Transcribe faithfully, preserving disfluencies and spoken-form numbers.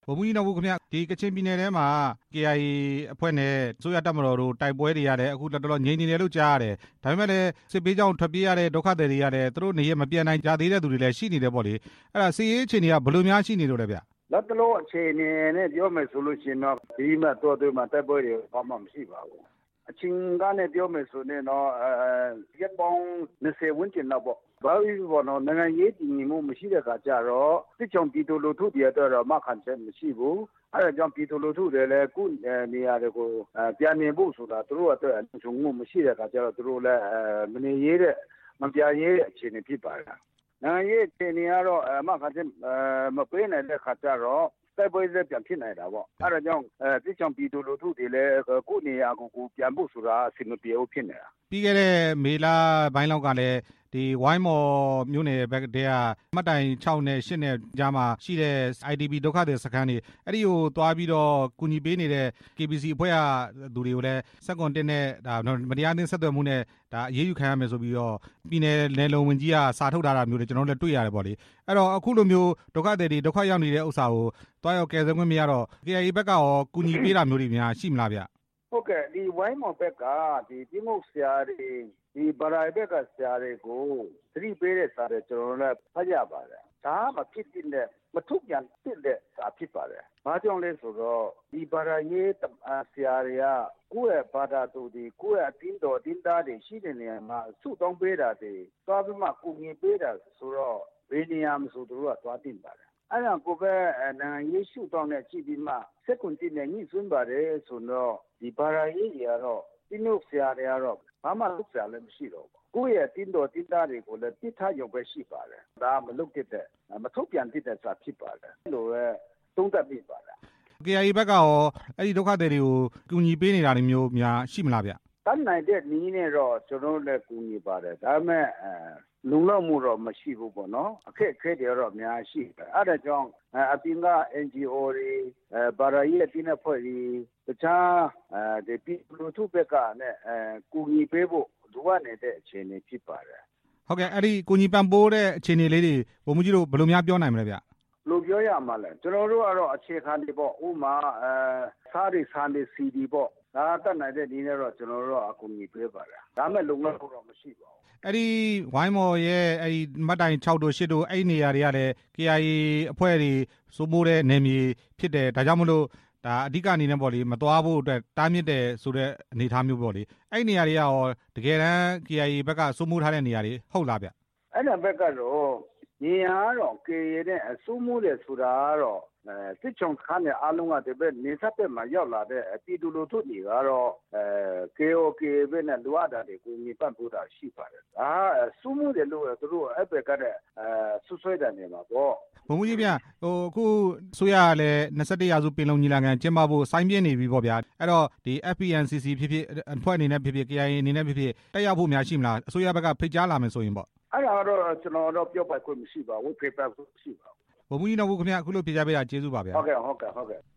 ဗိုလ်မှူးကြီးနော်ဘူခင်ဗျဒီကချင်ပြည်နယ်ထဲမှာ ကေအိုင်အေ အဖွဲ့နဲ့အစိုးရတပ်မတော်တို့တိုက်ပွဲတွေရတယ်အခုတော်တော်ငြိမ်နေတယ်လို့ကြားရတယ်ဒါပေမဲ့လည်းစစ်ဘေးကြောင့်ထွက်ပြေးရတဲ့ဒုက္ခသည်တွေရတယ်သူတို့နေရမပြန်နိုင်ကြသေးတဲ့သူတွေလည်းရှိနေတယ်ပေါ့လေအဲ့ဒါစစ်ရေးအခြေအနေကဘယ်လိုများရှိနေလို့လဲဗျလက်တလုံးအခြေအနေနဲ့ပြောမယ်ဆိုလို့ရှိရင်တော့ဒီမှာတော်တော်မှာတိုက်ပွဲတွေဘာမှမရှိပါဘူးအချင်းကနေပြောမယ်ဆိုရင်တော့အဲရက်ပေါင်းနှစ်ဆယ်ဝန်းကျင်လောက်ပေါ့ဘာလို့ဘောနော်နိုင်ငံရေးတည်ငြိမ်မှုမရှိတဲ့အခါကျတော့စစ်ချုံပြည်သူလူထုတွေအတွက်တော့မခံချက်မရှိဘူးအဲဒါကြောင့်ပြည်သူလူထုတွေလည်းခုနေရာတွေကိုပြန်နေဖို့ဆိုတာသူတို့အတွက်အချုံမှုမရှိတဲ့အခါကျတော့သူတို့လည်းမနေရတဲ့မပြရတဲ့အခြေအနေဖြစ်ပါလားနိုင်ငံရေးအခြေအနေကတော့မခံချက်မပေးနိုင်တဲ့အခါကျတော့တိုက်ပွဲလည်းပြန်ဖြစ်နေတာပေါ့အဲဒါကြောင့်အဲစစ်ချုံပြည်သူလူထုတွေလည်းခုနေရာကိုကိုပြန်ဖို့ဆိုတာအဆင်မပြေဘူးဖြစ်နေတာပြီးခဲ့တဲ့မေလပိုင်းလောက်ကလည်းဒီဝိုင်းမော်မြို့နယ်ဘက်တည်းကမှတ်တိုင်၆နဲ့၈နဲ့ကြားမှာရှိတဲ့ အိုင်ဒီပီ ဒုက္ခသည်စခန်းတွေအဲ့ဒီကိုသွားပြီးတော့ကူညီပေးနေတဲ့ ကေဘီစီ အဖွဲ့ကသူတွေကိုလည်းစက်ကွန်တစ်နဲ့ဒါမတရားအသင်းဆက်သွယ်မှုနဲ့ဒါအရေးယူခံရမယ်ဆိုပြီးတော့ပြည်နယ်နယ်လုံဝန်ကြီးကစာထုတ်ထားတာမျိုးတွေကျွန်တော်တို့လည်းတွေ့ရတယ်ပေါ့လေအဲ့တော့အခုလိုမျိုးဒုက္ခသည်တွေဒုက္ခရောက်နေတဲ့ဥစ္စာကိုသွားရောကယ်ဆယ်ခွင့်မရတော့ ကေအိုင်အေ ဘက်ကရောကူညီပေးတာမျိုးတွေများရှိမလားဗျဟုတ်ကဲ့ဒီဝိုင်းမော်ဘက်ကဒီပြင်းမှုဆရာတွေဒီဗရာဘက်ကဆရာတွေကိုသတိပေးတဲ့စာတွေကျွန်တော်လည်းဖတ်ရပါတယ်ဒါမှဖြစ်တဲ့မထုတ်ပြန်ဖြစ်တဲ့စာဖြစ်ပါတယ်ဘာကြောင့်လဲဆိုတော့ဒီဗရာရေးဆရာတွေကကိုယ့်ရဲ့ဘာသာသူတွေကိုယ့်ရဲ့အတင်းတော်တင်းသားတွေရှိတဲ့နေရာမှာစုတောင်းပေးတာတွေသွားပြီးမှကူညီပေးတာဆိုတော့ဘယ်နေရာမှာဆိုသူတို့ကသွားတင်ပါတယ်အဲ့ဒါကိုပဲနိုင်ငံရေးရှုထောင့်နဲ့ကြည့်ပြီးမှစက်ကွန်တင်နဲ့ညှိစွန်းပါတယ်ဆိုတော့ဒီဘာသာရေးတွေကတော့ဒီလိုဆရာတွေကတော့ဘာမှလုပ်ဆရာလည်းမရှိတော့ဘူးကိုယ့်ရဲ့တင်းတော်တင်းသားတွေကိုလည်းတိထားရုံပဲရှိပါတယ်ဒါမလုပ်တဲ့မထုတ်ပြန်တဲ့စာဖြစ်ပါတယ်လို့ပဲသုံးသပ်ပြပါတယ်ကေအိုင်အေ ဘက်ကရောအဲ့ဒီဒုက္ခသည်တွေကိုကူညီပေးနေတာမျိုးများရှိမလားဗျတန်းနိုင်တဲ့နည်းနဲ့တော့ကျွန်တော်လည်းကူညီပါတယ်ဒါပေမဲ့အဲလုံလောက်မှုတော့မရှိဘူးပေါ့နော်အခက်အခဲတွေတော့အများရှိတယ်အဲ့ဒါကြောင့်အပြင်က အန်ဂျီအို တွေဘာသာရေးအသင်းအဖွဲ့တွေတခြားအဲဒီပြည်လူထုဘက်ကနဲ့အဲကူညီပေးဖို့လိုအပ်နေတဲ့အခြေအနေဖြစ်ပါတယ်ဟုတ်ကဲ့အဲ့ဒီကူညီပံ့ပိုးတဲ့အခြေအနေလေးတွေဘုံမကြီးတို့ဘယ်လိုများပြောနိုင်မလဲဗျလို့ပြောရမှာလဲကျွန်တော်တို့ကတော့အခြေခံတွေပေါ့ဥမာအဲစားတွေဆန်တွေစီဒီပေါ့ဒါတတ်နိုင်တဲ့ဒီနဲ့တော့ကျွန်တော်တို့အကူအညီပေးပါတယ်ဒါမဲ့လုံလောက်တော့မရှိပါဘူးအဲ့ဒီဝိုင်းမော်ရဲ့အဲ့ဒီမှတ်တိုင်၆တို့၈တို့အဲ့ဒီနေရာတွေကလည်း ကေအိုင်အေ အဖွဲ့တွေစိုးမိုးတဲ့နယ်မြေဖြစ်တယ်ဒါကြောင့်မလို့ဒါအဓိကအနေနဲ့ပေါ့လေမသွားဖို့အတွက်တားမြစ်တယ်ဆိုတဲ့အနေအထားမျိုးပေါ့လေအဲ့ဒီနေရာတွေကရောတကယ်တမ်း ကေအိုင်အေ ဘက်ကစိုးမိုးထားတဲ့နေရာတွေဟုတ်လားဗျအဲ့ဒါဘက်ကတော့နေရာတော့ ကေအိုင်အေ နဲ့စိုးမိုးတယ်ဆိုတာကတော့အဲစစ်ချုံခန်းနဲ့အားလုံးကဒီဘက်နေဆက်ဘက်မှာရောက်လာတဲ့ပြည်သူလူထုတွေကတော့အဲ ကေအိုကေဘက်နဲ့လိုအပ်တာတွေကိုညီပတ်ဖို့တာရှိပါတယ်ဒါစိုးမိုးတယ်လို့သူတို့အဲ့ဘက်ကတဲ့အဲဆွဆွဲတယ်နေမှာပေါ့ဘုံမကြီးဗျဟိုအခုဆိုရလည်း၂၁ရာစုပင်လုံညီလာခံကျင်းပဖို့စိုင်းပြင်းနေပြီပေါ့ဗျာအဲ့တော့ဒီ အက်ဖ် ပီ အန် စီ စီ ဖြစ်ဖြစ်အဖွဲ့အနေနဲ့ဖြစ်ဖြစ် ကေအိုင်အေ အနေနဲ့ဖြစ်ဖြစ်တက်ရောက်ဖို့များရှိမလားအစိုးရဘက်ကဖိတ်ကြားလာမယ်ဆိုရင်ပေါ့အဲ့ဒါတော့ကျွန်တော်တော့ပြောပိုင်ခွင့်မရှိပါဘူးဖေးပတ်မရှိပါဘူးဗိုလ်မှူးကြီးနော်ဘူခင်ဗျအခုလိုဖြေကြားပေးတာကျေးဇူးပါဗျာဟုတ်ကဲ့ဟုတ်ကဲ့ဟုတ်ကဲ့